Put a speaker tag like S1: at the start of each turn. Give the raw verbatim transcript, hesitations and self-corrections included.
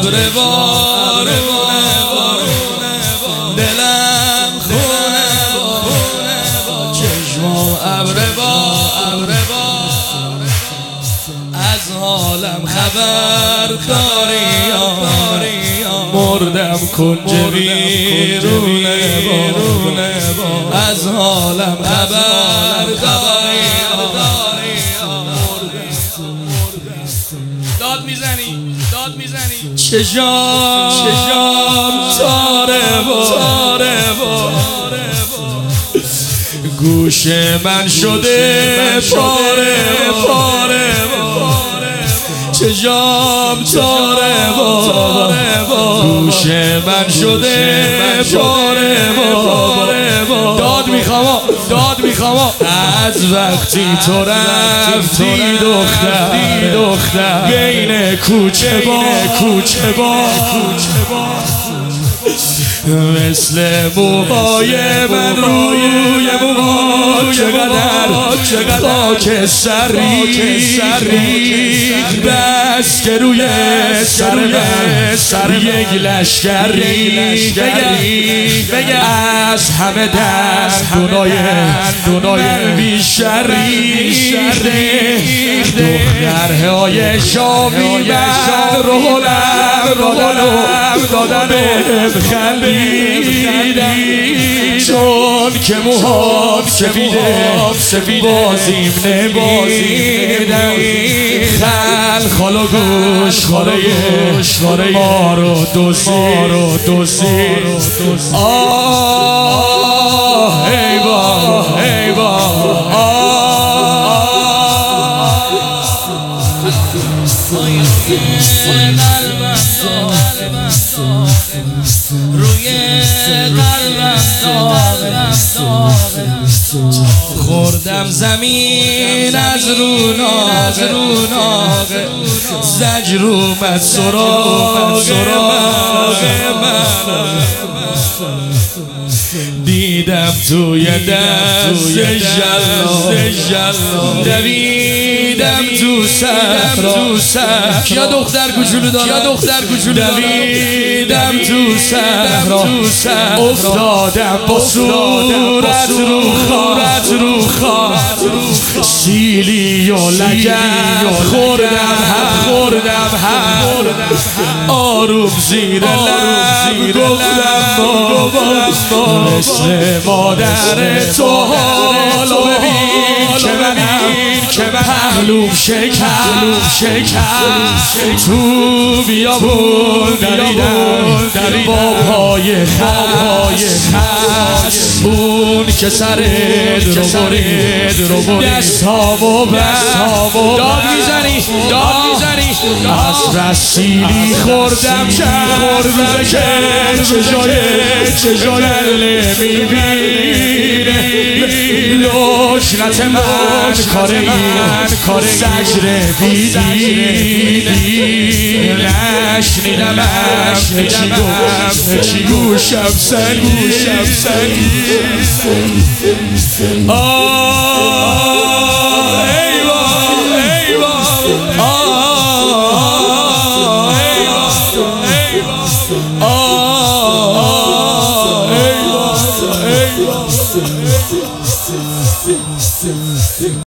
S1: ابروار دلم خونه چشمام ابروار از حالم خبر داری مردم کنج ویرونه از حالم خبر داری داد میزنی داد میزنی چشام چشام تاره و تاره و گوش من شده پاره پاره چشام تاره و گوش من شده پاره داد میخوام داد میخوام از وقتی تو رفتی دختر دختر بین کوچه با کوچه با مثل موهای من روی موها چقدر خاک سری بس که روی سر من یک لشکر بگه از همه دست دونای دونای بیشتر دختر های شامی من رو هلم دادن دادن بهم خندیدن چون که موهام سفیده بازیم نمیدن خل خالا گوش خاره ما رو دوزی آه ای با ای با روی قلبم خوردم زمین از روناق زجر اومد سراغ من دیدم توی دست جلال دویدم تو صحرا کیا دختر کوچولو دارم کیا دختر کوچولو دویدم تو صحرا افتادم با صورت رو خارت رو خارت سیلی و لگن خوردم هم خوردم هم آروم زیر لب گفتم بابا مثل مادر تو حالا ببین که منم که من پهلوم شکر تو بیابون دریدم با پای خست اون که سرت رو برید دستامو داد میزنی داد میزنی از رسیلی خوردم چند روزه که چجای نمیبینه لشنت من کاره من زجر بیدینه نشنیدم چی گوشم سنگی آه ای بابا ای بابا آه ای بابا آه ای بابا ای بابا